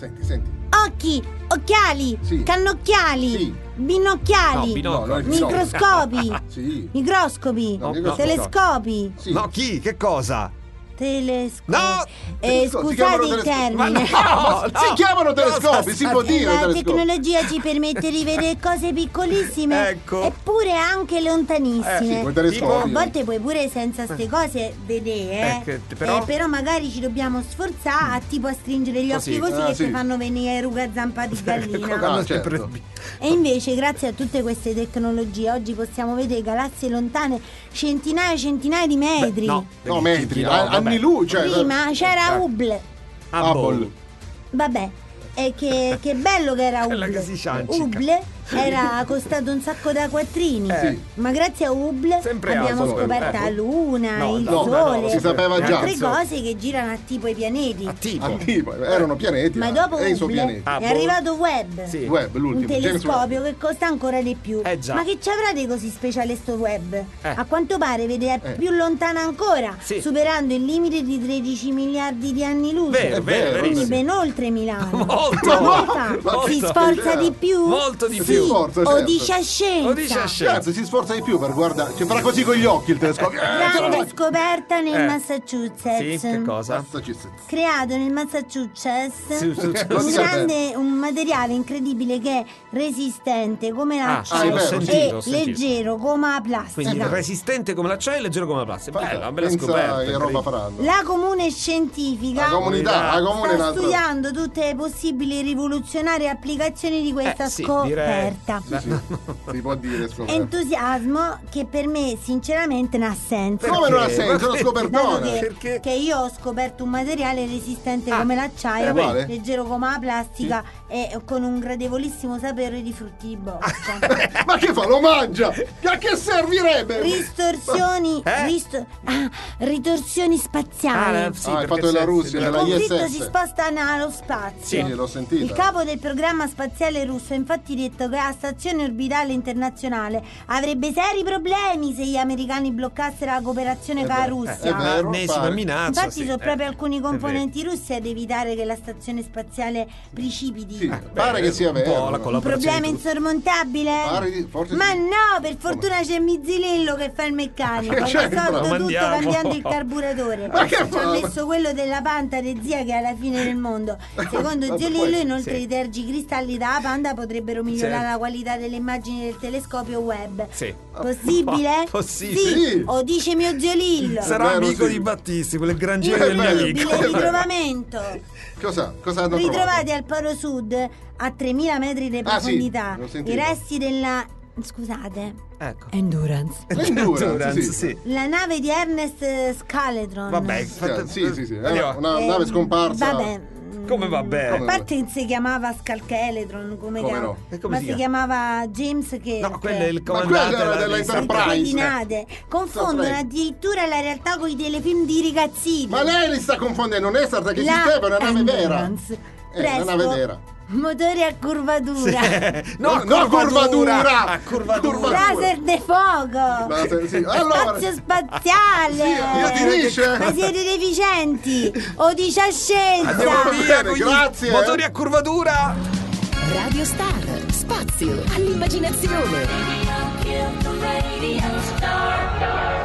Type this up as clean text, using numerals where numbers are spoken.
Senti. Occhi, occhiali, Sì. cannocchiali, Sì. binocchiali, No, microscopi, Sì. microscopi, No, microscopi. telescopi. Sì. No, chi? Che cosa? Telescopi. No! Telescopi, si chiamano Scusate il telescopi. termine. Si chiamano telescopi, si può dire La telescopi. tecnologia ci permette di vedere cose piccolissime, Ecco. eppure anche lontanissime. Sì, quei telescopi. A volte puoi pure senza ste cose vedere, però magari ci dobbiamo sforzare a stringere gli Così. occhi così Ah, che sì. ti fanno venire ruga zampa di gallina. Ah, certo. E invece, grazie a tutte queste tecnologie, oggi possiamo vedere galassie lontane centinaia e centinaia di metri. No, metri, vabbè. anni luce. Prima c'era Hubble. Hubble. Vabbè, e che bello che era Quella Hubble. che si ciancica. Hubble era costato un sacco da quattrini, Sì. ma grazie a Hubble Sempre abbiamo alto, scoperto la Luna, No, il no, Sole, no, si sapeva già. altre cose che girano a tipo i pianeti. Tipo, erano pianeti. Ma dopo e i suoi Hubble pianeti. è arrivato Webb, Sì. Webb, un l'ultimo. James telescopio Webb. che costa ancora di più. Già. Ma che ci avrà di così speciale sto Webb? Eh. A quanto pare vede più lontana ancora, Sì. superando il limite di 13 miliardi di anni luce. Vero, vero, Quindi verissimo. ben oltre Milano. Molto. Ma come fa? Ma Si che sforza idea. di più? Molto di Sì. più. Si sforza, O certo. dice a scienza. O dice a scienza. Cazzo, si sforza di più per guardare. Ci farà così con gli occhi il telescopio. Grande scoperta nel Sì, Massachusetts. che cosa? Massachusetts. Creato nel Massachusetts Lo si un materiale incredibile che è resistente come l'acciaio è vero, ho sì. e sentito. leggero come la plastica. Quindi resistente come l'acciaio e leggero come la plastica. Bella, una bella Pensa scoperta. che roba faranno. La comune scientifica La comunità, la comune è un sta altro. studiando tutte le possibili rivoluzionarie applicazioni di questa sì, scoperta. Sì, si può dire scoperta. Entusiasmo che per me sinceramente non ha senso. Come non ha Perché? senso? È una Dato scopertona. Perché? che io ho scoperto un materiale resistente come l'acciaio, uguale? leggero come la plastica e con un gradevolissimo sapore di frutti di bosco. Ma che fa? Lo mangia? A che servirebbe? Ristorsioni ritorsioni spaziali. Sì, il perché fatto della c'è- Russia, Il della conflitto ISS. si sposta nello spazio. Sì, l'ho sentita. Il capo del programma spaziale russo ha infatti detto che la stazione orbitale internazionale avrebbe seri problemi se gli americani bloccassero la cooperazione con la È Russia. vero, Ennesima pare. minaccia. Infatti sì. sono proprio alcuni vero. componenti russi ad evitare che la stazione spaziale precipiti. Sì, pare che sia un po' vero. la Un collaborazione problema di tutti. insormontabile? Forse Ma sì. no, per fortuna c'è Mizzilillo che fa il meccanico. Che Ha c'entra? risolto Lo tutto mandiamo. cambiando il carburatore. Ma che Ci ha fa? messo quello della Panta de zia che è alla fine del mondo. Secondo Ma Giolillo, poi- inoltre sì. i tergicristalli dalla Panda potrebbero migliorare Certo. la qualità delle immagini del telescopio Webb. Sì. Possibile? Possibile. Sì. O dice mio Zio Lillo. Sarà Vero, amico sì. di Battisti, quel grangiere del mio Incredibile amico. ritrovamento. Cosa hanno Ritrovati trovato? al Polo Sud a 3000 metri di Ah, sì, profondità l'ho sentito. i resti della scusate Ecco. Endurance, L'Endurance, sì. la nave di Ernest Scaledron. Vabbè, Sì. È Andiamo. una nave scomparsa. Vabbè. Come va bene? A parte che si chiamava Scaledron, come no? E come ma si si chiamava James che No, quello è il Ma comandante quello era della dell'Enterprise. coordinate. Confondono Star Trek. addirittura la realtà con i telefilm di ragazzini. Ma lei li sta confondendo, non è Star Trek, esisteva, è una nave vera. Endurance. Una nave vera. Motori a curvatura. No, No, curvatura. A curvatura. Laser de fuoco. Sì. Allora, Spazio spaziale. io dice. Ma siete deficienti. O dice a scienza. Andiamo via con gli Grazie. motori a curvatura. Radio Star, spazio all'immaginazione. Radio Star.